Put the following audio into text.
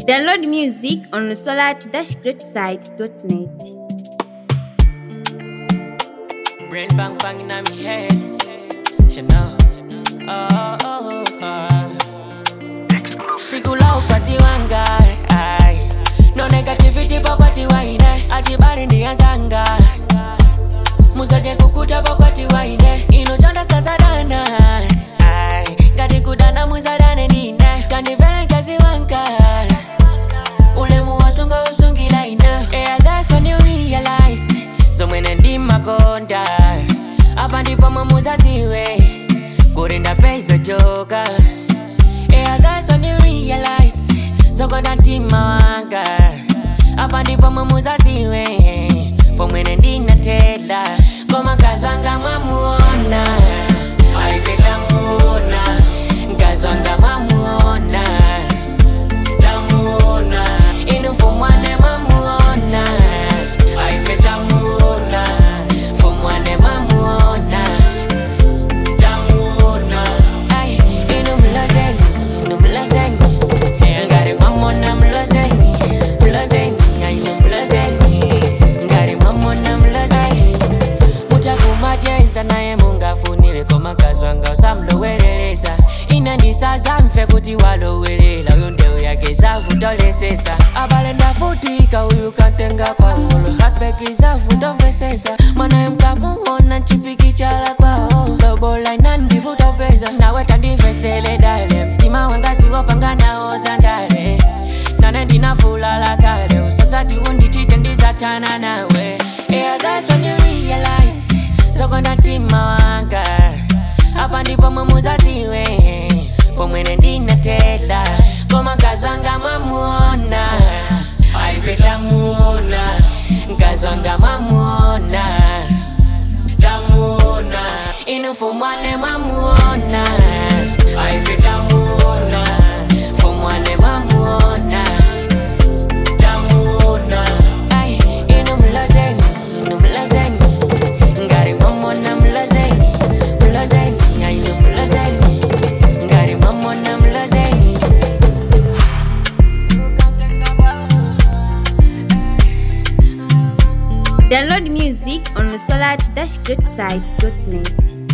Download music on solar-greatside.net. Brain bang bang in my head. You know. Sikula upati wanga. No negativity papati waine. Ajibari ndi azanga. Musaje kukuta papati waine. Inochanda sasa dana. Gadi kudana muzadane nine. Kanivele kazi wanka. Ulemu wasunga usungila ina. Yeah, that's when you realize. So mwene ndi makonda. Apa ndipo mamuzaziwe. Kurinda pesa joka. Yeah, that's when you realize. So gonna tima wanga. Apa ndipo mamuzaziwe. Po mwene ndi natela. Koma kazanga mamuona. Alifeta muona. Kazanga mamuona. Tamuona. Inufumwane mamuona. Alifeta muona. Fumwane mamuona. Tamuona. Ay, inumlazeni. Ngari mamuona mlazeni. Ay, inumlazeni. Ngari mamuona mlazeni. Mutakumajeza naye mungafunile koma kazwanga usamlowereleza. Inandisaza mfe kuti walowelela uyo ndeu yake zavutolesesa. Abale ndavutika uyu kantenga kwaholo heartbreak zavutolesesa. Mwanaye mkamuona nchipiki chala kwao lobola inandivutopeza. Nawe tandivesele dale mtima wanga siwopanga nao zandale. Nane ndinafulala kale usasati undichite ndizatana nawe. Yeah, that's when you realize. Soko natima wanga. Apa ndipo mamuzaziwe. Pomwene ndinatela. Koma kazwanga mamuona. Aifeta muona. Kazwanga mamuona. Tamuona. Inufumwane mamuona. Aifeta muona. Fumwane mamuona. Tamuona. Ay, inumlazeni. Ngari mamuona mlazeni. Ay, inumlazeni. Ngari mamuona mlazeni. Download music on solar-greatside.net.